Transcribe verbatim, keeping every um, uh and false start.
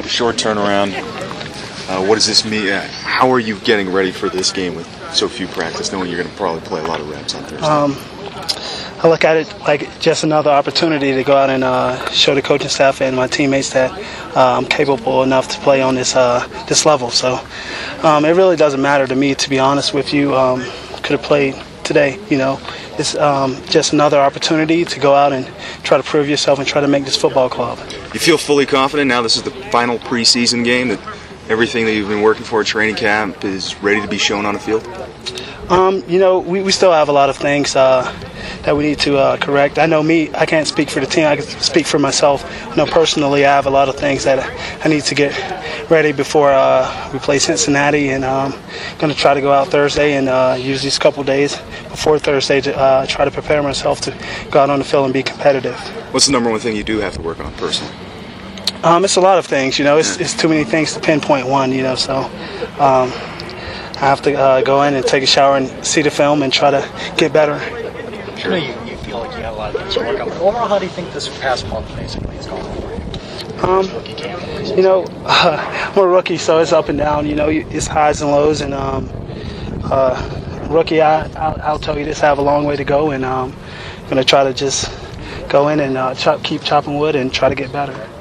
short turnaround. Uh, what does this mean? Uh, how are you getting ready for this game with so few practice, knowing you're going to probably play a lot of reps on Thursday? Um, I look at it like just another opportunity to go out and uh, show the coaching staff and my teammates that uh, I'm capable enough to play on this uh, this level. So um, it really doesn't matter to me, to be honest with you. Um, could have played today, you know. It's um, just another opportunity to go out and try to prove yourself and try to make this football club. You feel fully confident now this is the final preseason game, that everything that you've been working for at training camp is ready to be shown on the field? Um, you know, we, we still have a lot of things uh, that we need to uh, correct. I know me, I can't speak for the team, I can speak for myself. I know personally I have a lot of things that I need to get ready before uh, we play Cincinnati, and I'm um, going to try to go out Thursday and uh, use these couple days before Thursday to uh, try to prepare myself to go out on the field and be competitive. What's the number one thing you do have to work on personally? Um, it's a lot of things, you know. It's, it's too many things to pinpoint one, you know. So um, I have to uh, go in and take a shower and see the film and try to get better. Sure. You, know, you, you feel like you have a lot of things to work on. But overall, how do you think this past month basically has gone for you? Um, you know, uh, I'm a rookie, so it's up and down. You know, it's highs and lows. And um, uh, rookie, I, I'll, I'll tell you this: I have a long way to go, and um, I'm going to try to just go in and uh, chop, keep chopping wood and try to get better.